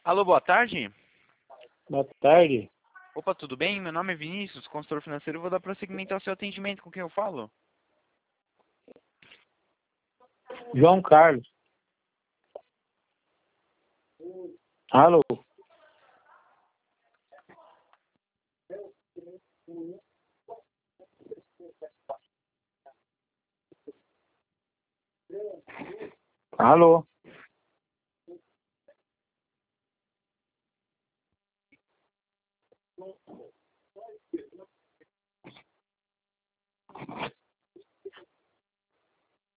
Alô, boa tarde. Boa tarde. Opa, tudo bem? Meu nome é Vinícius, consultor financeiro. Eu vou dar prosseguimento ao seu atendimento. Com quem eu falo? João Carlos. Alô? Alô?